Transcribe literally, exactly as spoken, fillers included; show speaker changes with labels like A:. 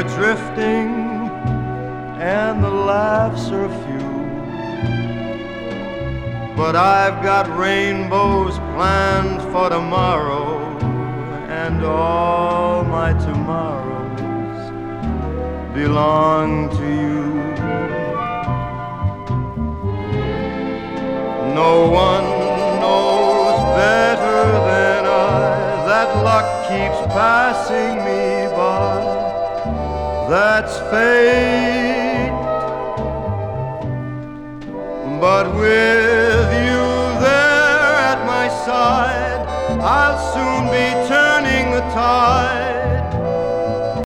A: we're drifting and the laughs are few. But I've got rainbows planned for tomorrow, and all my tomorrows belong to you. No one knows better than I that luck keeps passing me by. That's fate. But with you there at my side, I'll soon be turning the tide.